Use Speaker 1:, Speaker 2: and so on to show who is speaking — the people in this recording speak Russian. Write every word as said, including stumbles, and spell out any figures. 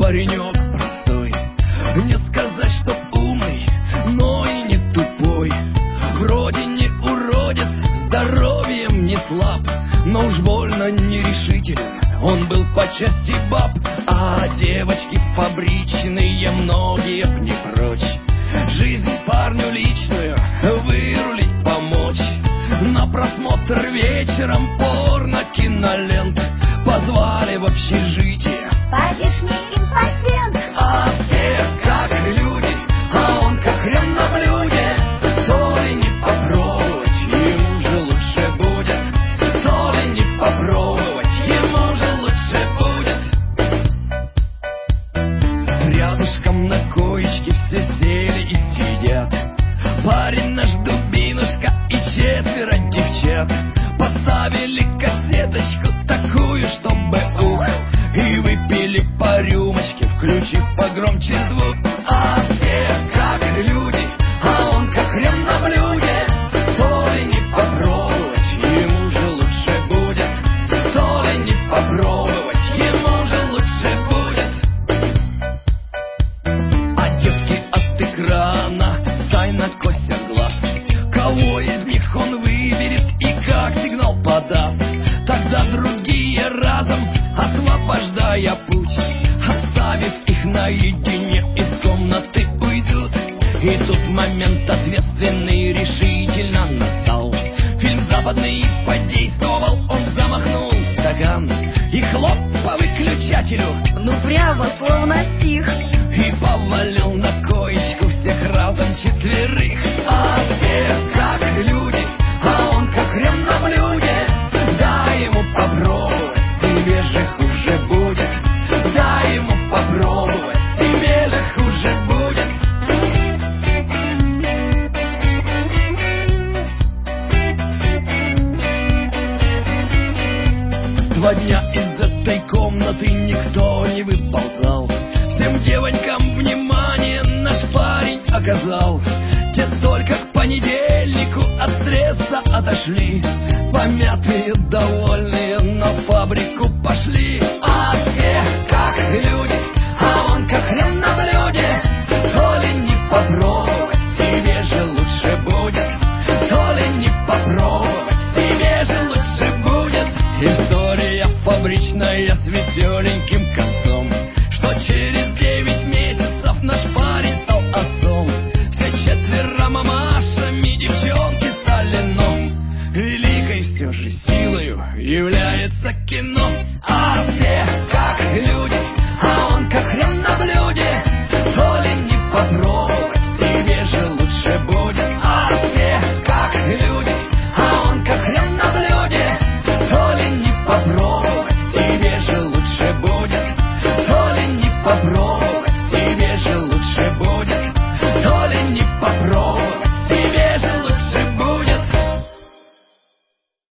Speaker 1: паренек простой. Не сказать, что умный, но и не тупой. Вроде не уродец, здоровьем не слаб, но уж больно нерешителен он был по части баб. А девочки фабричные многие б не прочь жизнь парню личную вырулить помочь. На просмотр вечером порно-кинолент позвали в общежитие.
Speaker 2: Потешный импотент.
Speaker 1: А все как люди, а он как хрен на блюде. То ли не попробовать, ему же лучше будет. То ли не попробовать, ему же лучше будет. Рядышком на коечке все сели и сидят. Парень наш дубинушка и четверо девчат. Поставили кассеточку такую, чтобы ух, и выпили по рюмочке, включив погромче звук. А все как люди, а он как хрен на блюде. То ли не попробовать, ему же лучше будет. То ли не попробовать, ему же лучше будет. А девки от экрана тайно косят глаз. Кого из них он выберет и как сигнал подаст. Тогда другие разом, освобождая путь, оставив их наедине, из комнаты уйдут. И тут момент ответственный решительно настал. Фильм западный подействовал, он замахнул стакан и хлоп по выключателю,
Speaker 2: Ну прямо словно стих.
Speaker 1: и повалил на коечку всех разом четверых. А все как люди, а он как хрен на блюде. Дай ему попробовать, себе же хуже будет. Дай ему попробовать, себе же хуже будет. Два дня из этой комнаты никто не выползал. Всем девонькам внимание наш парень оказал. Те только к понедельнику от стресса отошли, помятые, довольные, на фабрику пошли. А все как люди, а он как хрен на блюде. То ли не попробовать, себе же лучше будет. То ли не попробовать, себе же лучше будет. История фабричная с веселеньким концом, что через девять месяцев наш парень стал отцом. Все четверо мамашами, девчонки стали, но великой все же силою является кино. А все как люди, а он как хрен на блюде. То ли не попробовать, себе же лучше будет. А все как люди, а он как хрен на блюде. То ли не попробовать, себе же лучше будет. То ли не попробовать.